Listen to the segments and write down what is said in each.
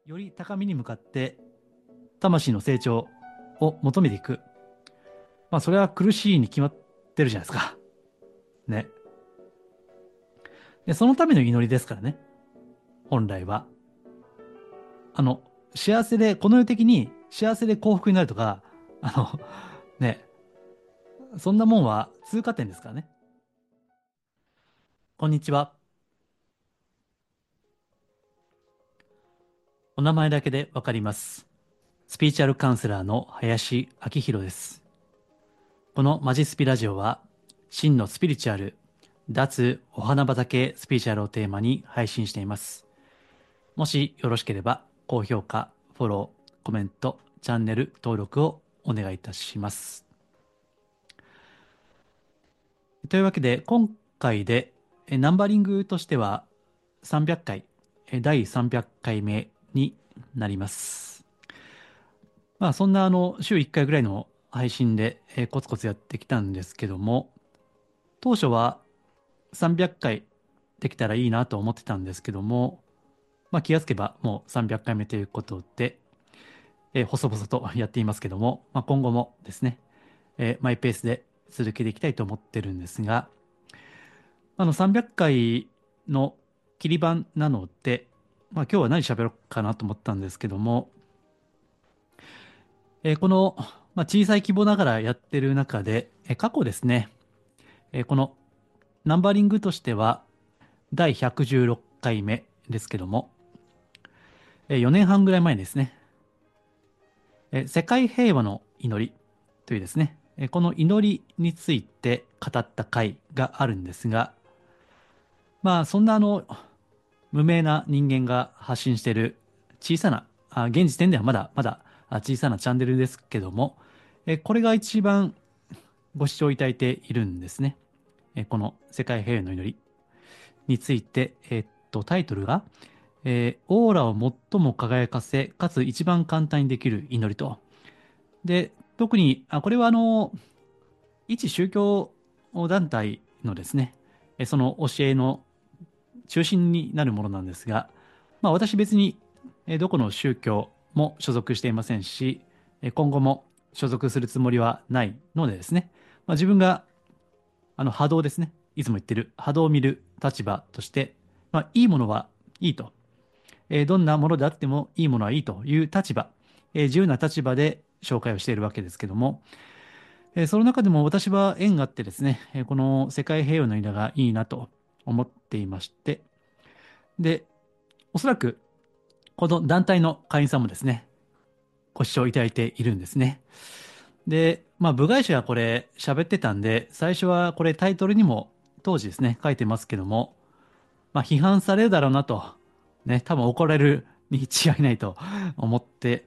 より高みに向かって魂の成長を求めていく。それは苦しいに決まってるじゃないですか。ね。で、そのための祈りですからね。本来は。あの、幸せで、この世的に幸せで幸福になるとか、あの、ね、そんなもんは通過点ですからね。こんにちは。お名前だけでわかります。スピーチュアルカウンセラーの林明宏です。このマジスピラジオは、真のスピリチュアル、脱お花畑スピリチュアルをテーマに配信しています。もしよろしければ、高評価、フォロー、コメント、チャンネル登録をお願いいたします。というわけで、今回でナンバリングとしては300回、第300回目になります。そんな週1回ぐらいの配信でコツコツやってきたんですけども、当初は300回できたらいいなと思ってたんですけども、気がつけばもう300回目ということで、細々とやっていますけども、今後もですね、マイペースで続けていきたいと思ってるんですが、300回の切り板なので、今日は何喋ろうかなと思ったんですけども、この、小さい規模ながらやってる中で、過去ですね、このナンバリングとしては第116回目ですけども、4年半ぐらい前ですね、世界平和の祈りというですね、この祈りについて語った回があるんですが、そんな無名な人間が発信している小さな、現時点ではまだまだ小さなチャンネルですけども、これが一番ご視聴いただいているんですね。この世界平和の祈りについて、タイトルが、オーラを最も輝かせ、かつ一番簡単にできる祈りと。で、特に、これは一宗教団体のですね、その教えの中心になるものなんですが、私別にどこの宗教も所属していませんし、今後も所属するつもりはないのでですね、自分が波動ですね、いつも言ってる波動を見る立場として、いいものはいいと、どんなものであってもいいものはいいという立場、自由な立場で紹介をしているわけですけども、その中でも私は縁があってですね、この世界平和の稲がいいなと思っていまして、で、おそらくこの団体の会員さんもですね、ご視聴いただいているんですね。で、部外者がこれ喋ってたんで、最初はこれタイトルにも当時ですね、書いてますけども、批判されるだろうなと、ね、多分怒られるに違いないと思って、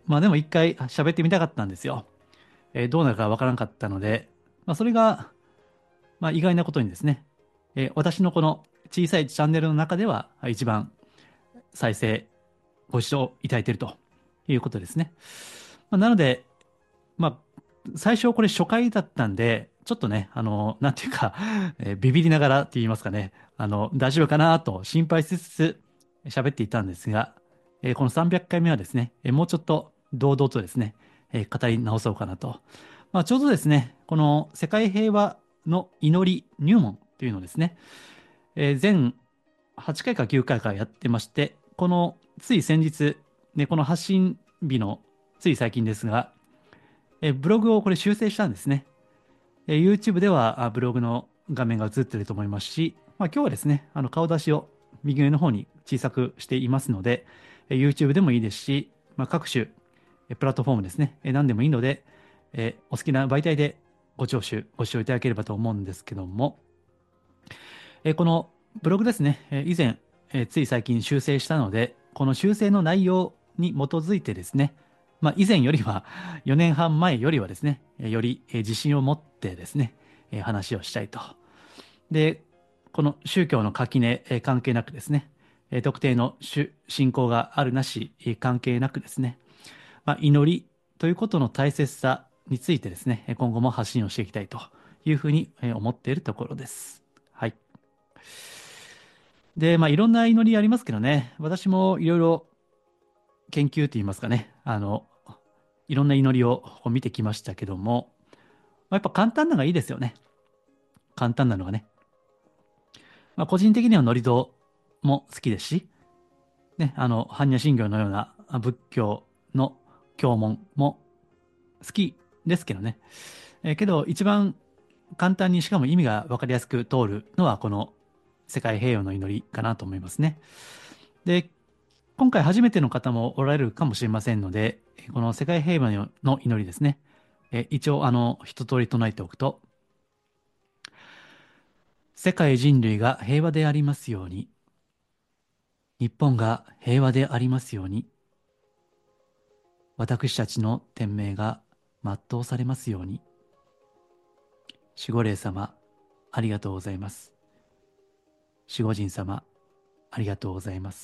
でも一回喋ってみたかったんですよ。どうなるかわからなかったので、それが、意外なことにですね、私のこの小さいチャンネルの中では一番再生、ご視聴いただいているということですね。なので、最初これ初回だったんで、ちょっとね、なんていうか、ビビりながらって言いますかね、大丈夫かなと心配しつつ喋っていたんですが、この300回目はですね、もうちょっと堂々とですね、語り直そうかなと。ちょうどですね、この世界平和の祈り入門っていうのをですね、全8回か9回かやってまして、このつい先日、ね、この発信日のつい最近ですが、ブログをこれ修正したんですね。YouTube ではブログの画面が映っていると思いますし、今日はですね、顔出しを右上の方に小さくしていますので、YouTube でもいいですし、各種プラットフォームですね、何でもいいので、お好きな媒体でご視聴いただければと思うんですけども、このブログですね、以前、つい最近修正したので、この修正の内容に基づいてですね、以前よりは、4年半前よりはですね、より自信を持ってですね、話をしたいと。で、この宗教の垣根関係なくですね、特定の信仰があるなし関係なくですね、祈りということの大切さについてですね、今後も発信をしていきたいというふうに思っているところです。はい。で、いろんな祈りありますけどね、私もいろいろ研究といいますかね、いろんな祈りをこう見てきましたけども、やっぱ簡単なのがいいですよね。簡単なのがね。個人的には祝詞も好きですし、ね、般若心経のような仏教の経文も好きですけどね。けど、一番簡単にしかも意味が分かりやすく通るのは、この世界平和の祈りかなと思いますね。で、今回初めての方もおられるかもしれませんので、この世界平和の祈りですね。一応、一通り唱えておくと、世界人類が平和でありますように、日本が平和でありますように、私たちの天命が全うされますように。守護霊様、ありがとうございます。守護神様、ありがとうございます。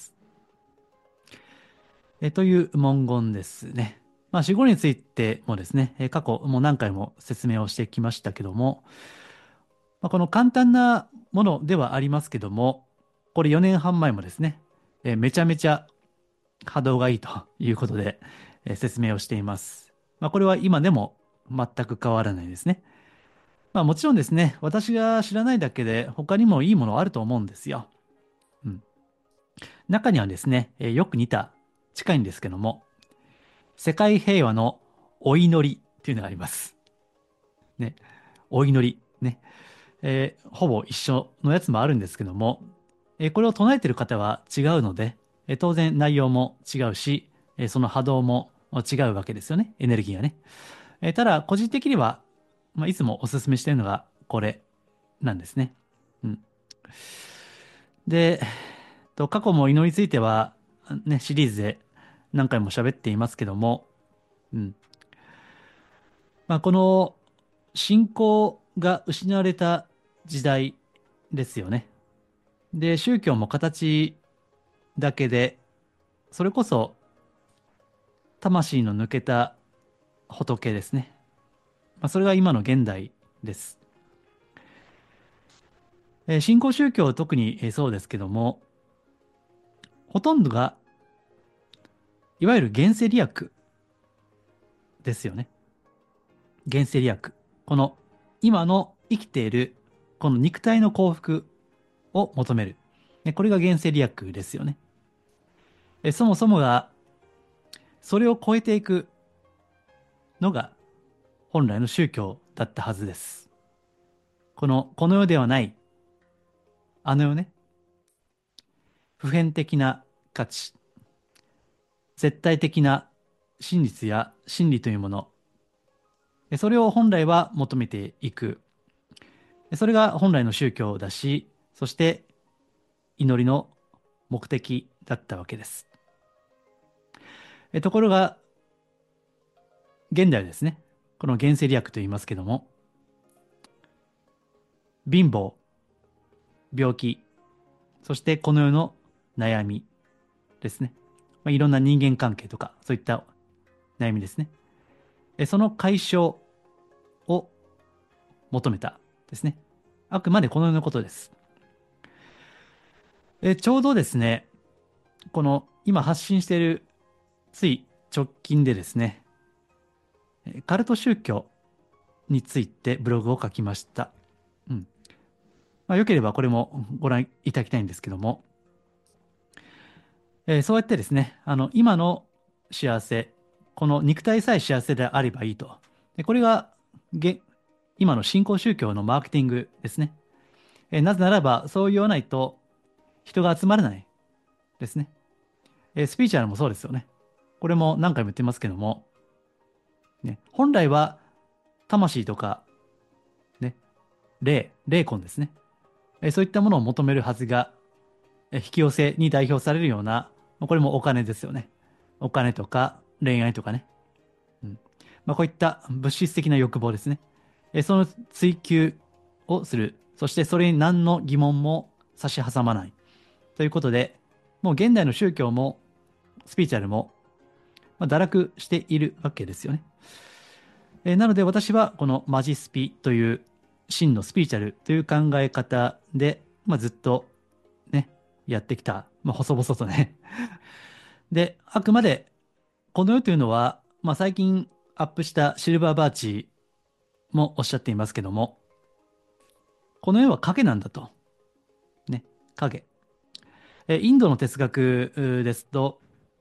という文言ですね。守護についてもですね、過去もう何回も説明をしてきましたけども、この簡単なものではありますけども、これ4年半前もですね、めちゃめちゃ波動がいいということで、説明をしています。これは今でも全く変わらないですね。もちろんですね、私が知らないだけで他にもいいものあると思うんですよ。うん。中にはですね、よく似た、近いんですけども、世界平和のお祈りっていうのがあります。ね。お祈り。ね。ほぼ一緒のやつもあるんですけども、これを唱えている方は違うので、当然内容も違うし、その波動も違うわけですよね。エネルギーがね。ただ、個人的には、いつもお勧めしているのがこれなんですね。うん。で、過去も祈りについては、ね、シリーズで何回も喋っていますけども、うん。この信仰が失われた時代ですよね。で、宗教も形だけで、それこそ魂の抜けた仏ですね。それが今の現代です。新興宗教は特にそうですけども、ほとんどがいわゆる現世利益ですよね。現世利益。この今の生きているこの肉体の幸福を求める。これが現世利益ですよね。そもそもがそれを超えていくのが本来の宗教だったはずです。この世ではない、あの世ね、普遍的な価値、絶対的な真実や真理というもの、それを本来は求めていく。それが本来の宗教だし、そして祈りの目的だったわけです。ところが、現代はですね、この現世利益と言いますけども、貧乏、病気、そしてこの世の悩みですね。いろんな人間関係とか、そういった悩みですね。その解消を求めたですね。あくまでこの世のことです。ちょうどですね、この今発信しているつい直近でですね、カルト宗教についてブログを書きました。うん。よければこれもご覧いただきたいんですけども、そうやってですね、今の幸せ、この肉体さえ幸せであればいいと。これが今の新興宗教のマーケティングですね。なぜならば、そう言わないと人が集まらないですね。スピーチュアルもそうですよね。これも何回も言ってますけども、ね、本来は魂とか、ね、霊魂ですね。そういったものを求めるはずが、引き寄せに代表されるような、これもお金ですよね。お金とか恋愛とかね。うん。こういった物質的な欲望ですね。その追求をする。そしてそれに何の疑問も差し挟まない。ということで、もう現代の宗教もスピーチャルも、堕落しているわけですよね。なので私はこのマジスピという真のスピーチャルという考え方で、ずっとね、やってきた。細々とね。で、あくまでこの世というのは、最近アップしたシルバーバーチもおっしゃっていますけども、この世は影なんだと。ね。影。インドの哲学ですと、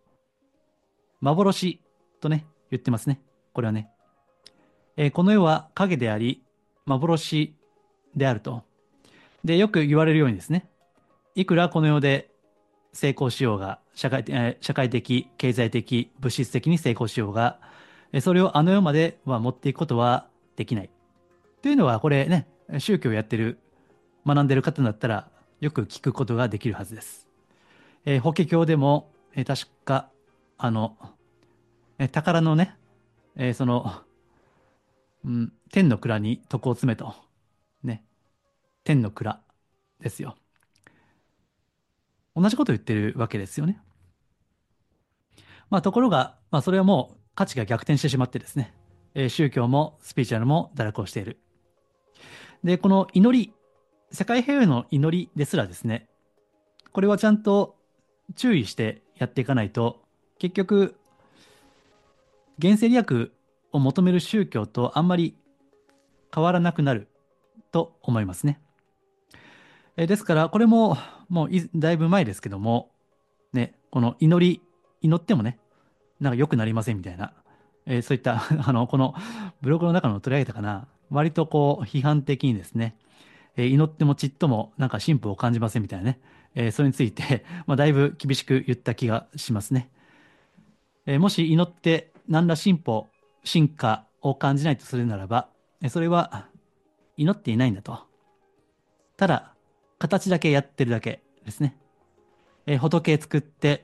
幻とね、言ってますね。これはね。この世は影であり、幻であると。で、よく言われるようにですね、いくらこの世で成功しようが、社会的、経済的、物質的に成功しようが、それをあの世までは持っていくことはできない。というのは、これね、宗教をやってる、学んでる方だったら、よく聞くことができるはずです。法華経でも、確か、あの、宝のね、その、天の蔵に徳を詰めと。ね、天の蔵ですよ。同じことを言ってるわけですよね。ところが、それはもう価値が逆転してしまってですね、宗教もスピリチュアルも堕落をしている。で、この祈り、世界平和の祈りですらですね、これはちゃんと注意してやっていかないと、結局、現世利益を求める宗教とあんまり変わらなくなると思いますね。ですから、これももうだいぶ前ですけども、ね、この祈ってもね、なんか良くなりませんみたいな、そういったこのブログの中の取り上げたかな、割とこう批判的にですね、祈ってもちっともなんか進歩を感じませんみたいなね、それについて、だいぶ厳しく言った気がしますね。もし祈って何ら進歩、進化を感じないとするならば、それは祈っていないんだと。ただ、形だけやってるだけですね。仏作って、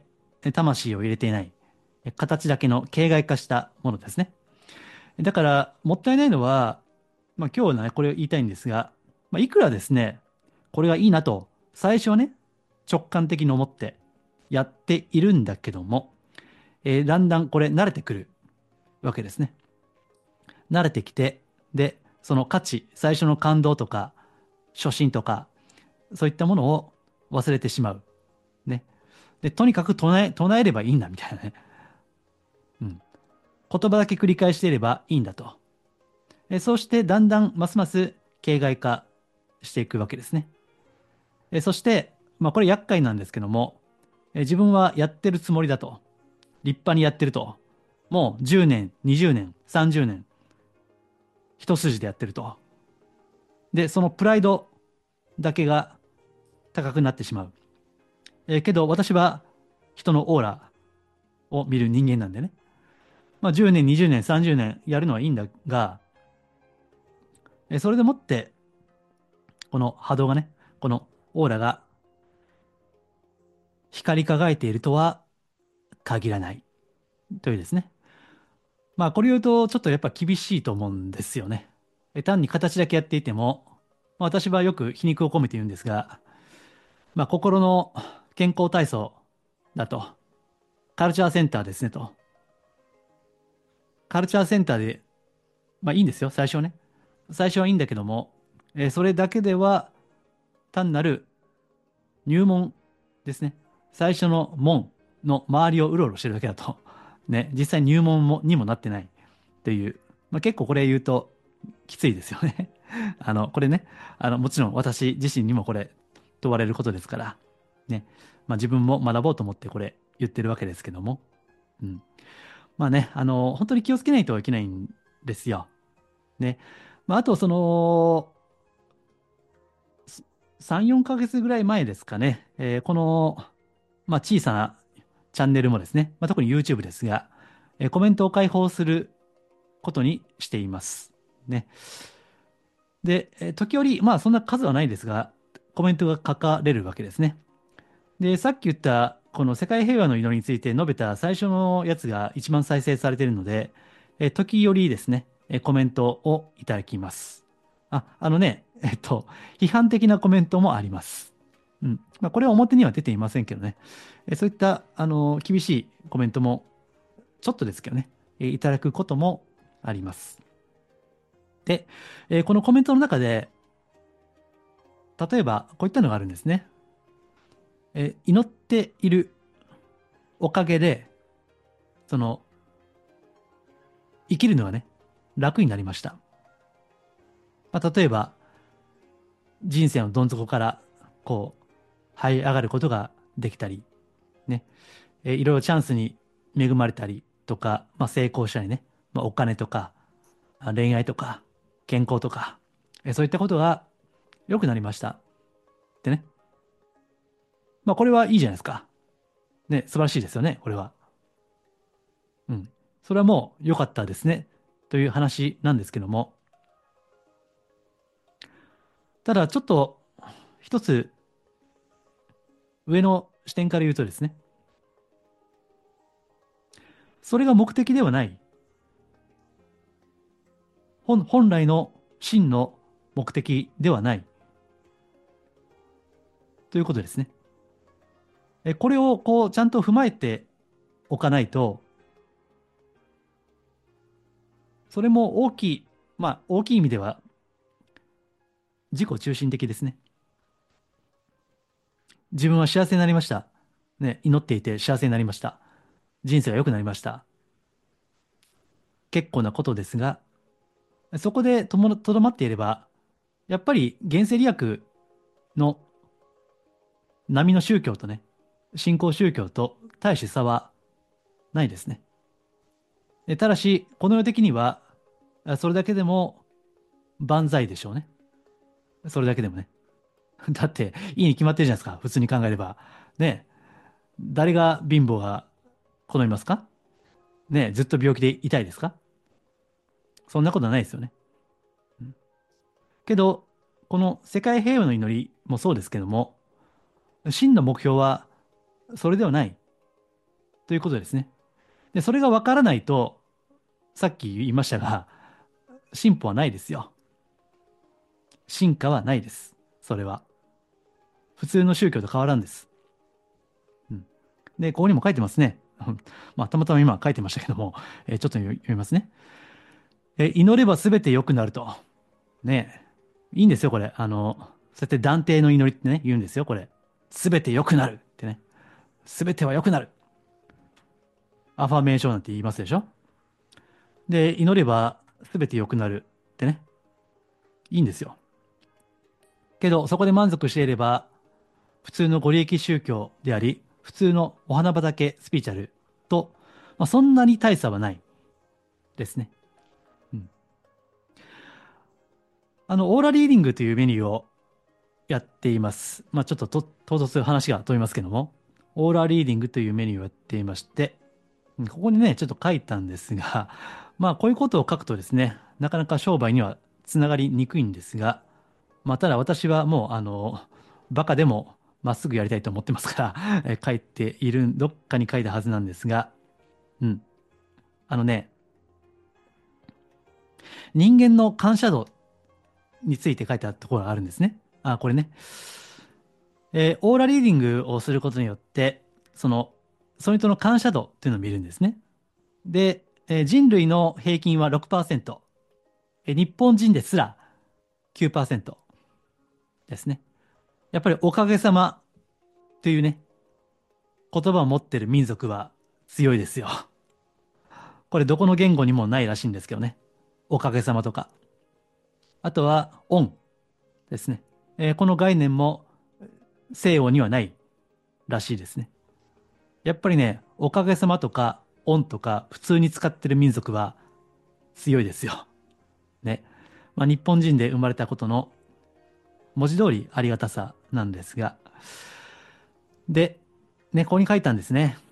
魂を入れていない。形だけの形骸化したものですね。だから、もったいないのは、今日はね、これを言いたいんですが、いくらですね、これがいいなと、最初はね、直感的に思ってやっているんだけども、だんだんこれ慣れてくるわけですね。慣れてきて、で、その価値、最初の感動とか、初心とか、そういったものを忘れてしまう。ね。で、とにかく唱えればいいんだみたいなね。うん。言葉だけ繰り返していればいいんだと。そうしてだんだんますます形骸化していくわけですね。そして、これ厄介なんですけども、自分はやってるつもりだと。立派にやってると。もう10年、20年、30年、一筋でやってると。で、そのプライドだけが高くなってしまう。けど私は人のオーラを見る人間なんでね。10年、20年、30年やるのはいいんだが、それでもってこの波動がね、このオーラが光り輝いているとは限らないというですね。これを言うとちょっとやっぱ厳しいと思うんですよね。単に形だけやっていても、私はよく皮肉を込めて言うんですが、心の健康体操だと、カルチャーセンターですねと。カルチャーセンターで、いいんですよ、最初はね。最初はいいんだけども、それだけでは単なる入門ですね。最初の門の周りをうろうろしてるだけだと、ね、実際入門にもなってないっていう、結構これ言うときついですよね。これね、もちろん私自身にもこれ問われることですから、ね、自分も学ぼうと思ってこれ言ってるわけですけども、うん。本当に気をつけないといけないんですよ。ね。あと、3、4ヶ月ぐらい前ですかね、この、小さなチャンネルもですね、特に YouTube ですが、コメントを開放することにしています。ね。で、時折、そんな数はないですが、コメントが書かれるわけですね。で、さっき言った、この世界平和の祈りについて述べた最初のやつが一番再生されているので、時折ですね、コメントをいただきます。批判的なコメントもあります。うん。これは表には出ていませんけどね。そういった、厳しいコメントも、ちょっとですけどね、いただくこともあります。で、このコメントの中で、例えば、こういったのがあるんですね。祈っているおかげで、その、 生きるのがね、楽になりました。例えば、人生のどん底から、こう、這い上がることができたり、ね、いろいろチャンスに恵まれたりとか、成功したりね、お金とか、恋愛とか、健康とか、そういったことが良くなりました。ってね。これはいいじゃないですか。ね、素晴らしいですよね、これは。うん。それはもう良かったですね。という話なんですけども。ただ、ちょっと、一つ上の視点から言うとですね、それが目的ではない。本来の真の目的ではないということですね。これをこうちゃんと踏まえておかないと、それも大きい、大きい意味では自己中心的ですね。自分は幸せになりました。ね、祈っていて幸せになりました。人生が良くなりました。結構なことですが、そこでとどまっていれば、やっぱり現世利益の波の宗教とね、新興宗教と大して差はないですね。ただし、この世的には、それだけでも万歳でしょうね。それだけでもね。だって、いいに決まってるじゃないですか。普通に考えれば。ね、誰が貧乏が好みますか？ね、ずっと病気で痛いですか？そんなことはないですよね。けど、この世界平和の祈りもそうですけども、真の目標はそれではないということですね。で、それがわからないと、さっき言いましたが、進歩はないですよ。進化はないです。それは。普通の宗教と変わらんです。うん、で、ここにも書いてますね。たまたま今書いてましたけども、ちょっと読みますね。祈ればすべて良くなると。ね、いいんですよ、これ。そうやって断定の祈りってね、言うんですよ、これ。すべて良くなるってね。すべては良くなる。アファメーションなんて言いますでしょ。で、祈ればすべて良くなるってね。いいんですよ。けど、そこで満足していれば、普通のご利益宗教であり、普通のお花畑スピーチャルと、そんなに大差はないですね。うん。オーラリーディングというメニューをやっています。ちょっと唐突話が飛びますけども、オーラリーディングというメニューをやっていまして、ここにね、ちょっと書いたんですが、こういうことを書くとですね、なかなか商売にはつながりにくいんですが、ただ私はもう、バカでもまっすぐやりたいと思ってますから、書いている、どっかに書いたはずなんですが、うん。あのね、人間の感謝度について書いてあるところがあるんですね。これね。オーラリーディングをすることによって、その人の感謝度っていうのを見るんですね。で、人類の平均は6%、日本人ですら9%ですね。やっぱりおかげさまというね、言葉を持ってる民族は強いですよ。これどこの言語にもないらしいんですけどね。おかげさまとか。あとは、恩ですね。この概念も西洋にはないらしいですね。やっぱりね、おかげさまとか、恩とか、普通に使ってる民族は強いですよ。ね。日本人で生まれたことの文字通りありがたさなんですが。で、ね、ここに書いたんですね。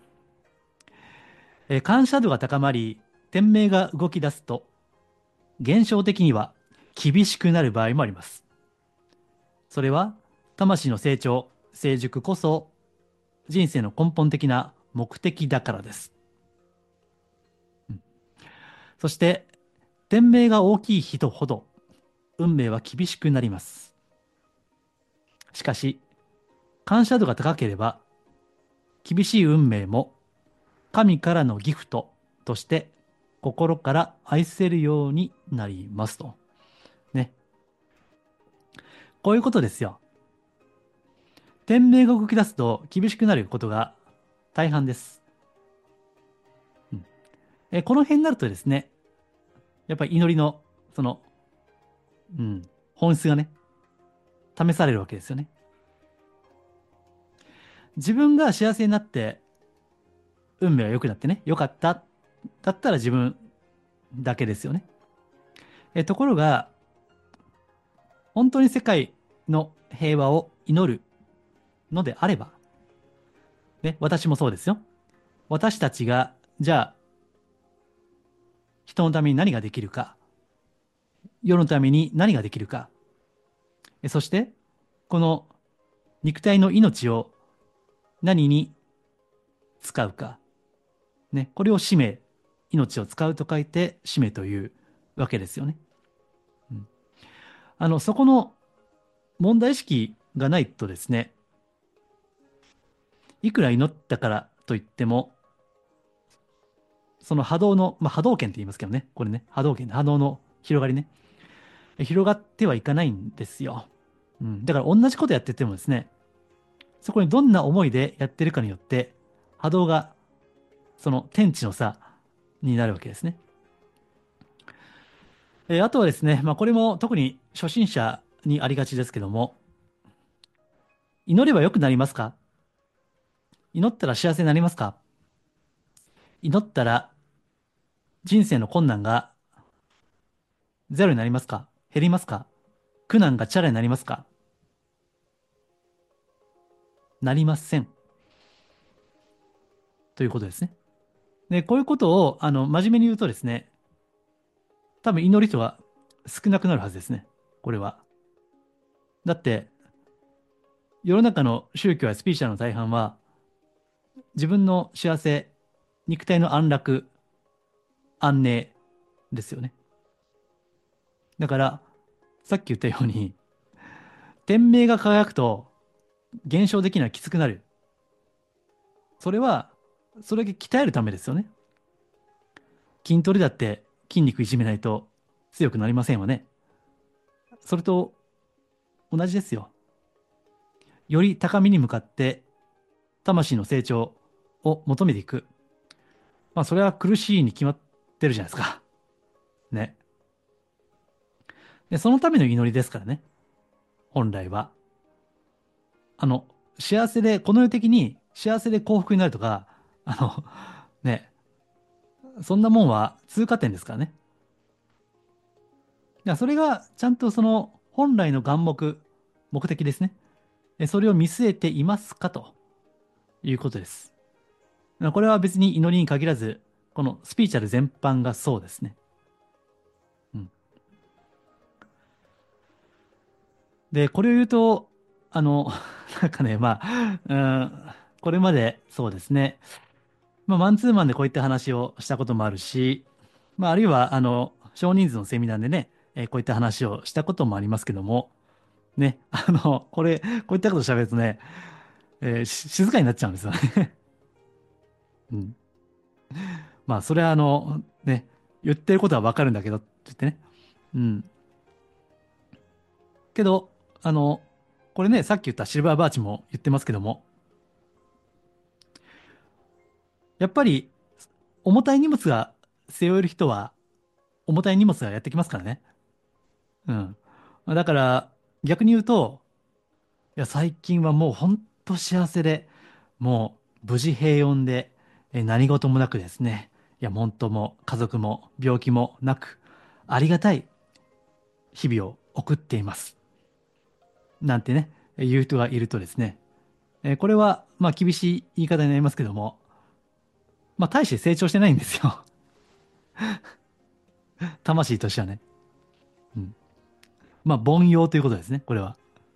感謝度が高まり、天命が動き出すと、現象的には厳しくなる場合もあります。それは、魂の成長、成熟こそ、人生の根本的な目的だからです。そして、天命が大きい人ほど、運命は厳しくなります。しかし、感謝度が高ければ、厳しい運命も神からのギフトとして心から愛せるようになりますと。ね。こういうことですよ。天命が動き出すと厳しくなることが大半です。この辺になるとですね、 やっぱり祈りの、その、うん、本質がね、試されるわけですよね。自分が幸せになって、運命が良くなってね、良かった、だったら自分だけですよね。ところが、本当に世界の平和を祈るのであれば、ね、私もそうですよ。私たちが、じゃあ、人のために何ができるか、世のために何ができるか、そして、この肉体の命を何に使うか、ね、これを使命、命を使うと書いて使命というわけですよね。うん、そこの問題意識がないとですね、いくら祈ったからといっても、その波動の、波動拳って言いますけどね、これね、波動拳、波動の広がりね、広がってはいかないんですよ。うん、だから同じことやっててもですね、そこにどんな思いでやってるかによって、波動がその天地の差になるわけですね。あとはですね、これも特に初心者にありがちですけども、祈れば良くなりますか？祈ったら幸せになりますか？祈ったら人生の困難がゼロになりますか？減りますか？苦難がチャラになりますか？なりません。ということですね。で、こういうことを、真面目に言うとですね、多分祈りとは少なくなるはずですね。これは。だって、世の中の宗教やスピーチャーの大半は、自分の幸せ、肉体の安楽、安寧ですよね。だから、さっき言ったように、天命が輝くと、減少できるのはきつくなる。それは、それだけ鍛えるためですよね。筋トレだって筋肉いじめないと強くなりませんわね。それと同じですよ。より高みに向かって魂の成長を求めていく。それは苦しいに決まってるじゃないですか。ね。で、そのための祈りですからね。本来は。あの、幸せで、この世的に幸せで幸福になるとか、ね、そんなもんは通過点ですからね。それがちゃんとその本来の眼目、目的ですね。それを見据えていますかということです。これは別に祈りに限らず、このスピーチャル全般がそうですね。うん。で、これを言うと、あの、なんかね、これまでそうですね。マンツーマンでこういった話をしたこともあるし、あるいは、少人数のセミナーでね、こういった話をしたこともありますけども、ね、こういったこと喋るとね、静かになっちゃうんですよね。うん。それはね、言ってることはわかるんだけどって言ってね。うん。けど、あの、これね、さっき言ったシルバーバーチも言ってますけども、やっぱり、重たい荷物が背負える人は、重たい荷物がやってきますからね。うん。だから、逆に言うと、いや、最近はもう本当幸せで、もう無事平穏で、何事もなくですね、いや、本当もう家族も病気もなく、ありがたい日々を送っています。なんてね、言う人がいるとですね、これは、厳しい言い方になりますけども、大して成長してないんですよ。魂としてはね。うん。凡庸ということですね、これは。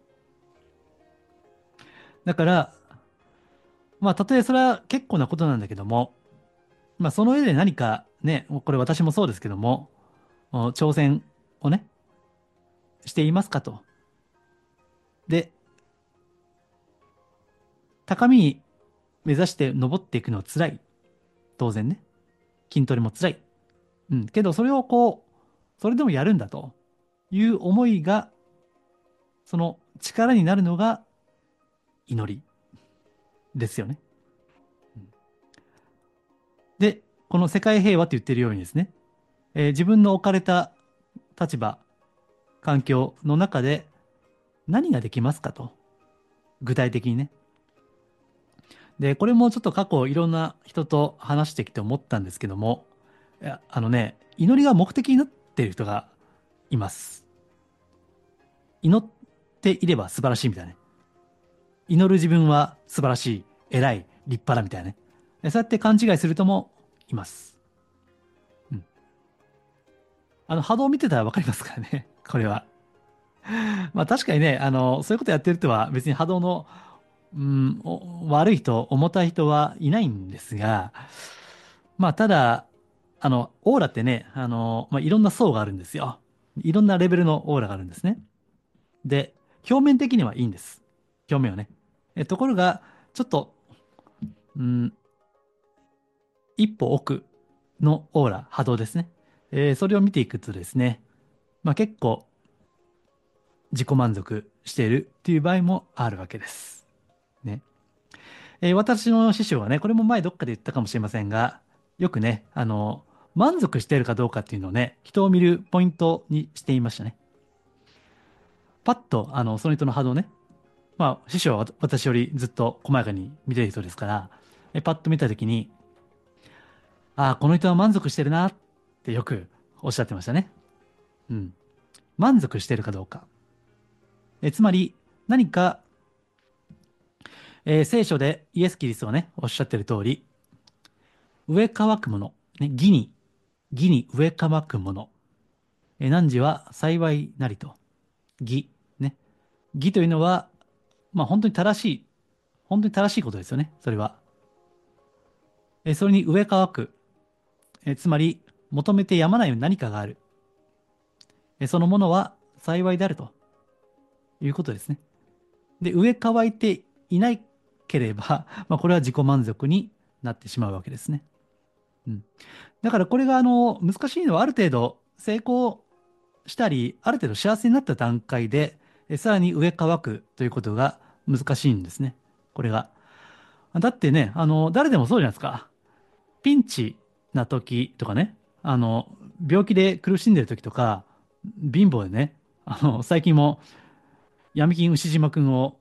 だから、たとえそれは結構なことなんだけども、その上で何かね、これ私もそうですけども、挑戦をね、していますかと。で、高みに目指して登っていくのは辛い。当然ね。筋トレも辛い。うん。けど、それをそれでもやるんだという思いが、その力になるのが祈りですよね。で、この世界平和って言ってるようにですね、 自分の置かれた立場、環境の中で何ができますかと。具体的にね。で、これもちょっと過去いろんな人と話してきて思ったんですけども、いや、祈りが目的になっている人がいます。祈っていれば素晴らしいみたいなね。祈る自分は素晴らしい、偉い、立派だみたいなね。そうやって勘違いする人もいます。うん。波動を見てたらわかりますからね。これは。まあ確かにね、そういうことやってる人は別に波動の、悪い人、重たい人はいないんですが、まあただ、オーラってね、まあいろんな層があるんですよ。いろんなレベルのオーラがあるんですね。で、表面的にはいいんです。表面はね。ところが、ちょっと、うん、一歩奥のオーラ、波動ですね。それを見ていくとですね、まあ結構自己満足しているっていう場合もあるわけです。ね。私の師匠はね、これも前どっかで言ったかもしれませんが、よくね、満足しているかどうかっていうのをね、人を見るポイントにしていましたね。パッと、その人の波動ね、まあ、師匠は私よりずっと細やかに見てる人ですから、パッと見たときに、ああ、この人は満足してるなってよくおっしゃってましたね。うん。満足してるかどうか。つまり、何か、聖書でイエス・キリストがね、おっしゃってる通り、上乾くもの、ね、義に上乾くもの、汝は幸いなりと。義。ね。義というのは、まあ本当に正しい、本当に正しいことですよね。それは。それに上乾く。つまり、求めてやまない何かがある。そのものは幸いであるということですね。で、上乾いていないければ、まあこれは自己満足になってしまうわけですね。うん。だからこれが難しいのはある程度成功したり、ある程度幸せになった段階で、さらに上乾くということが難しいんですね。これが。だってね、誰でもそうじゃないですか。ピンチな時とかね、病気で苦しんでる時とか、貧乏でね、最近も闇金牛島くんを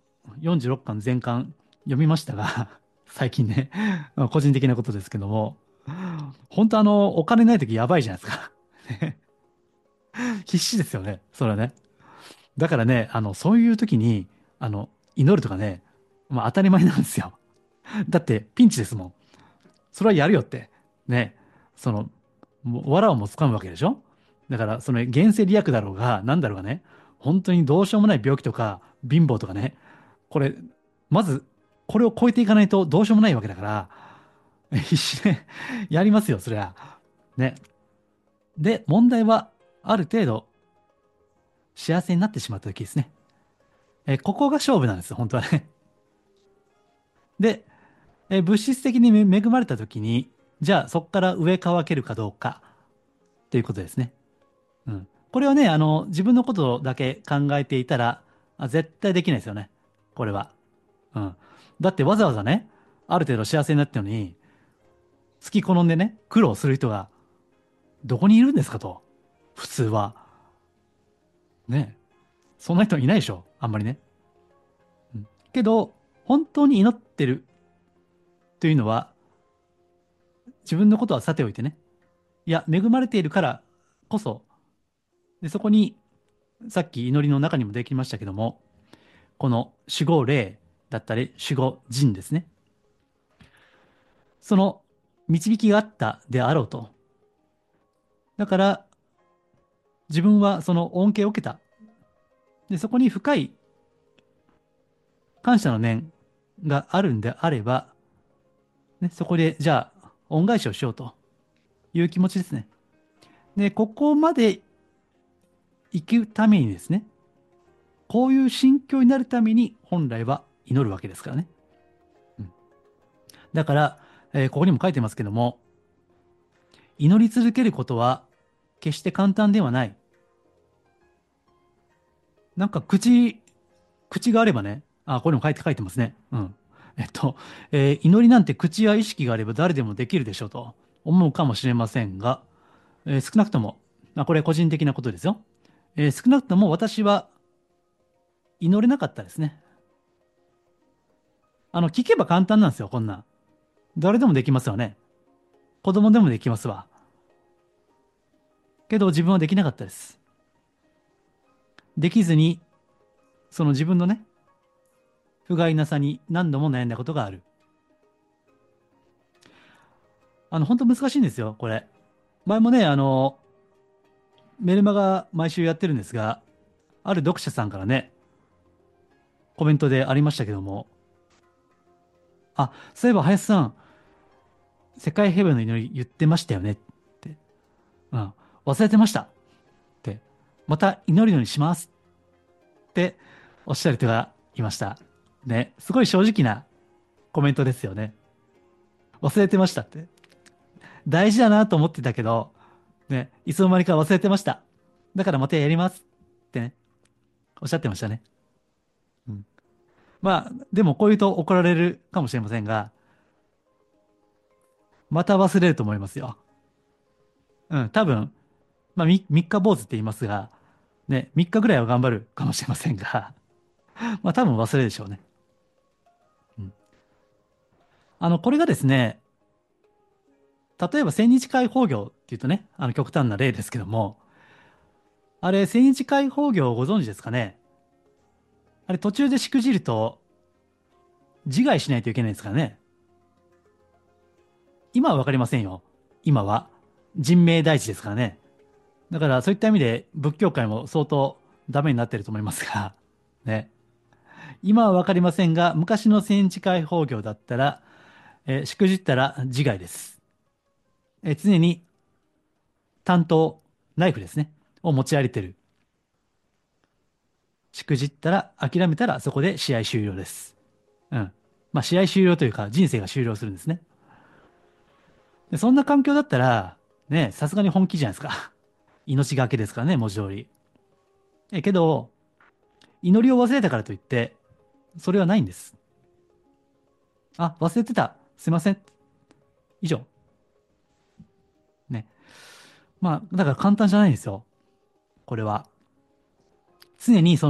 46巻全巻読みましたが、最近ね、個人的なことですけども、本当お金ない時やばいじゃないですか。必死ですよね、それはね。だからね、そういう時に、祈るとかね、まあ当たり前なんですよ。だってピンチですもん。それはやるよって。ね。その、藁をもつかむわけでしょ。だから、その現世利益だろうが、なんだろうがね、本当にどうしようもない病気とか、貧乏とかね、これ、まず、これを超えていかないとどうしようもないわけだから、必死でやりますよ、そりゃ。ね。で、問題は、ある程度、幸せになってしまった時ですね。ここが勝負なんですよ、本当はね。で、物質的に恵まれた時に、じゃあそこから上乾けるかどうかっていうことですね。うん。これはね、自分のことだけ考えていたら、絶対できないですよね。これは。うん。だってわざわざね、ある程度幸せになったのに、好き好んでね、苦労する人がどこにいるんですかと。普通は。ね。そんな人いないでしょ。あんまりね。うん。けど、本当に祈ってるというのは、自分のことはさておいてね。いや、恵まれているからこそ、で、そこに、さっき祈りの中にもできましたけども、この守護霊だったり、守護神ですね。その導きがあったであろうと。だから、自分はその恩恵を受けた。で、そこに深い感謝の念があるんであれば、ね、そこで、じゃあ、恩返しをしようという気持ちですね。で、ここまで生きるためにですね、こういう心境になるために本来は祈るわけですからね。うん。だから、ここにも書いてますけども、祈り続けることは決して簡単ではない。なんか口があればね、ここにも書いてますね。うん。祈りなんて口や意識があれば誰でもできるでしょうと思うかもしれませんが、 少なくとも、これ個人的なことですよ。少なくとも私は祈れなかったですね。聞けば簡単なんですよ、こんなん。誰でもできますよね。子供でもできますわ。けど自分はできなかったです。できずに、その自分のね、不甲斐なさに何度も悩んだことがある。本当難しいんですよ、これ。前もね、メルマガ毎週やってるんですが、ある読者さんからね、コメントでありましたけども、あ、そういえば林さん、世界平和の祈り言ってましたよねって、うん、忘れてましたって、また祈るようにしますっておっしゃる人がいました。ね、すごい正直なコメントですよね。忘れてましたって。大事だなと思ってたけど、ね、いつの間にか忘れてました。だからまたやりますってね、おっしゃってましたね。うん、まあ、でもこう言うと怒られるかもしれませんが、また忘れると思いますよ。うん、多分、まあ、3日坊主って言いますが、ね、3日ぐらいは頑張るかもしれませんが、まあ多分忘れるでしょうね。うん、これがですね、例えば千日開放業っていうとね、極端な例ですけども、あれ、千日開放業をご存知ですかね？あれ、途中でしくじると自害しないといけないですからね。今はわかりませんよ。今は。人命第一ですからね。だからそういった意味で仏教界も相当ダメになってると思いますが、ね。今はわかりませんが、昔の戦時解放業だったら、しくじったら自害です。常に担当、ナイフですね、を持ち歩いてる。しくじったら、諦めたらそこで試合終了です。うん。まあ試合終了というか人生が終了するんですね。でそんな環境だったら、ね、さすがに本気じゃないですか。命がけですからね、文字通り。けど、祈りを忘れたからといって、それはないんです。あ、忘れてた。すいません。以上。ね。まあ、だから簡単じゃないんですよ。これは。常に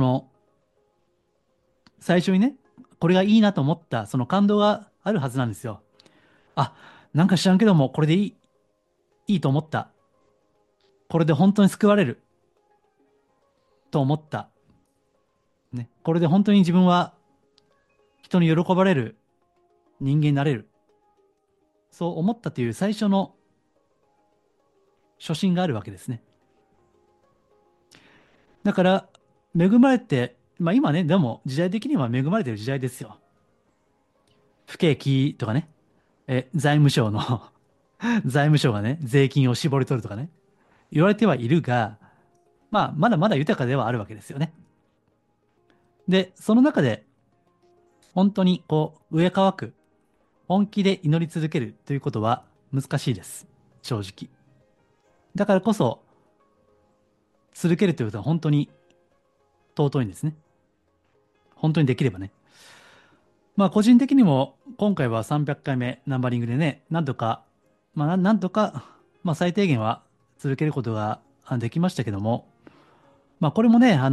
最初にね、これがいいなと思った、その感動があるはずなんですよ。あ、なんか知らんけども、これでいいと思った。これで本当に救われると思った。ね。これで本当に自分は人に喜ばれる人間になれる。そう思ったという最初の初心があるわけですね。だから、恵まれて、まあ今ね、でも時代的には恵まれてる時代ですよ。不景気とかね、財務省の財務省がね、税金を絞り取るとかね、言われてはいるが、まあ、まだまだ豊かではあるわけですよね。で、その中で、本当に上乾く、本気で祈り続けるということは難しいです。正直。だからこそ、続けるということは本当に尊いんですね。本当にできればね。まあ、個人的にも、今回は300回目ナンバリングでね、なんとか、まあ、なんとか、まあ、最低限は続けることができましたけども、まあ、これもね、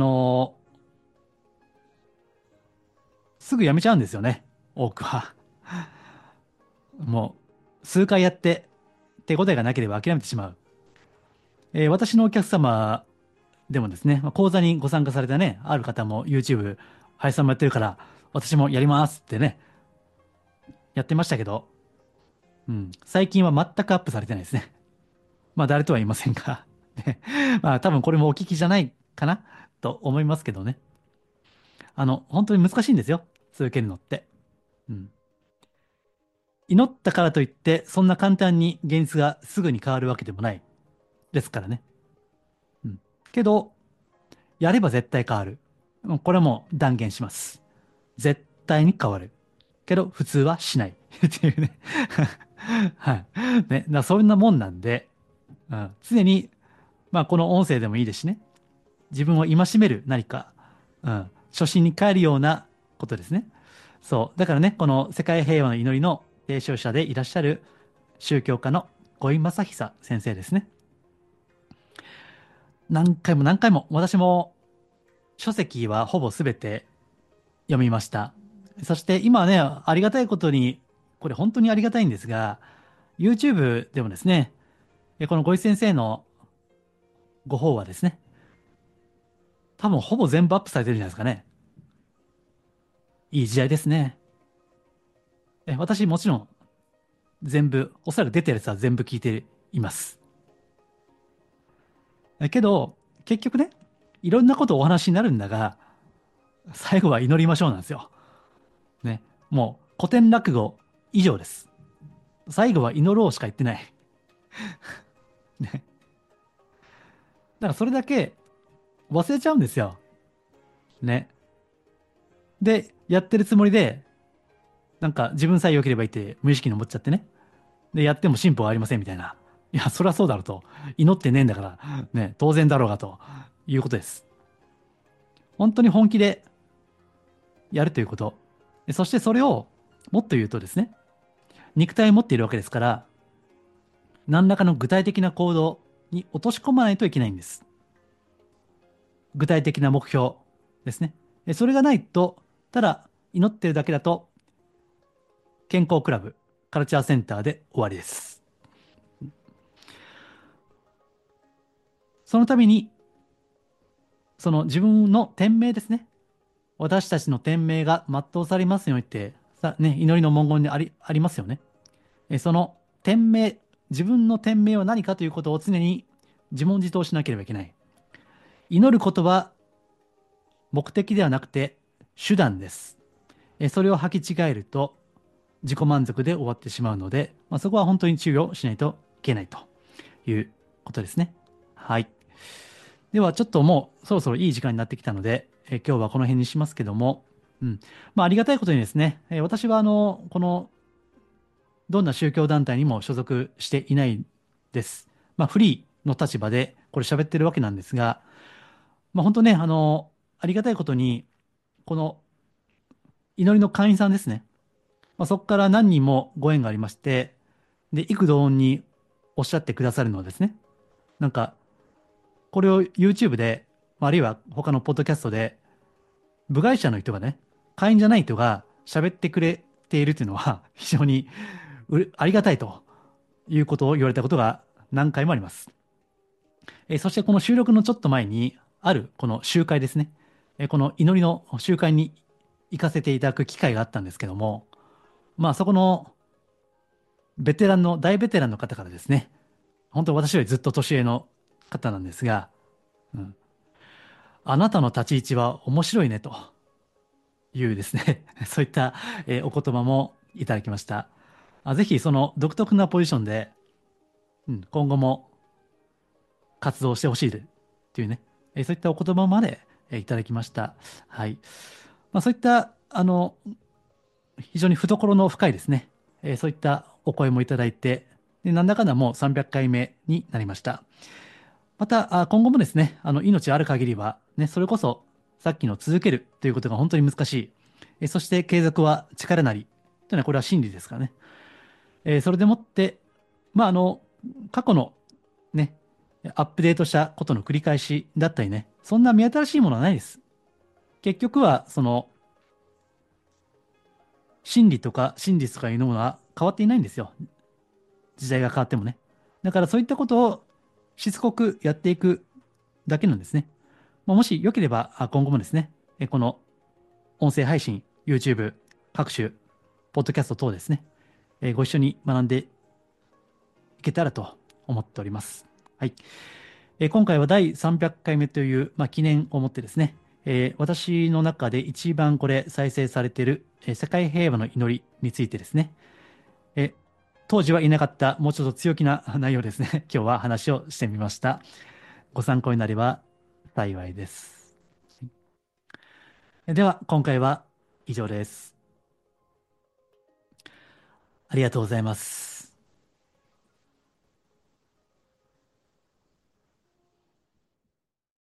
すぐやめちゃうんですよね。多くは。もう、数回やって、手応えがなければ諦めてしまう。私のお客様でもですね、まあ講座にご参加されたね、ある方も YouTube、林さんもやってるから、私もやりますってね、やってましたけど、うん、最近は全くアップされてないですね。まあ、誰とは言いませんが、ね、まあ、多分これもお聞きじゃないかなと思いますけどね。本当に難しいんですよ。続けるのって。うん。祈ったからといって、そんな簡単に現実がすぐに変わるわけでもないですからね。うん。けど、やれば絶対変わる。これはもう断言します。絶対に変わる。けど、普通はしない。っていうね。はい。ね。そんなもんなんで、うん、常に、まあ、この音声でもいいですしね。自分を戒める何か、うん、初心に帰るようなことですね。そう。だからね、この世界平和の祈りの提唱者でいらっしゃる宗教家の五井正久先生ですね。 何回も何回も、私も書籍はほぼ全て読みました。そして今はね、ありがたいことに、これ本当にありがたいんですが、YouTube でもですね、このごい先生のご本はですね、多分ほぼ全部アップされてるんじゃないですかね。いい時代ですね。私もちろん全部、おそらく出てるやつは全部聞いています。けど、結局ね、いろんなことをお話になるんだが、最後は祈りましょうなんですよ。ね。もう古典落語以上です。最後は祈ろうしか言ってない。ね。だからそれだけ忘れちゃうんですよ。ね。で、やってるつもりで、なんか自分さえ良ければいいって無意識に思っちゃってね。で、やっても進歩はありませんみたいな。いや、そりゃそうだろうと。祈ってねえんだから、ね、当然だろうがということです。本当に本気でやるということ。そしてそれをもっと言うとですね、肉体を持っているわけですから、何らかの具体的な行動に落とし込まないといけないんです。具体的な目標ですね。それがないと、ただ祈ってるだけだと、健康クラブ、カルチャーセンターで終わりです。そのために、その自分の天命ですね。私たちの天命が全うされますようにって、祈りの文言でありますよね。その天命、自分の天命は何かということを常に自問自答しなければいけない。祈ることは目的ではなくて手段です。それを履き違えると自己満足で終わってしまうので、そこは本当に注意をしないといけないということですね。はい。ではちょっともうそろそろいい時間になってきたので、今日はこの辺にしますけども、うん。ありがたいことにですね、私はこのどんな宗教団体にも所属していないです。フリーの立場でこれ喋ってるわけなんですが、本当ね、ありがたいことに、この祈りの会員さんですね。そこから何人もご縁がありまして、で、幾度音におっしゃってくださるのはですね、なんか、これを YouTube で、あるいは他のポッドキャストで、部外者の人がね、会員じゃない人が喋ってくれているというのは非常にありがたいということを言われたことが何回もあります。そしてこの収録のちょっと前に、あるこの集会ですね。この祈りの集会に行かせていただく機会があったんですけども、そこの大ベテランの方からですね、本当私よりずっと年上の方なんですが、うん、あなたの立ち位置は面白いねというですね、そういった、お言葉もいただきました。ぜひその独特なポジションで、今後も活動してほしいというね、そういったお言葉まで、いただきました。はい。そういった、非常に懐の深いですね、そういったお声もいただいて、でなんだかんだもう300回目になりました。また、今後もですね、命ある限りは、ね、それこそ、さっきの続けるということが本当に難しい。そして継続は力なり。というのは、これは真理ですからね。それでもって、過去のね、アップデートしたことの繰り返しだったりね、そんな目新しいものはないです。結局は、その、真理とか真実とかいうものは変わっていないんですよ。時代が変わってもね。だからそういったことをしつこくやっていくだけなんですね。もしよければ、今後もですね、この音声配信、YouTube、各種、ポッドキャスト等ですね、ご一緒に学んでいけたらと思っております。はい。今回は第300回目という、記念をもってですね、私の中で一番これ再生されている、世界平和の祈りについてですね、え当時はいなかったもうちょっと強気な内容ですね、今日は話をしてみました。ご参考になれば幸いです。では、今回は以上です。ありがとうございます。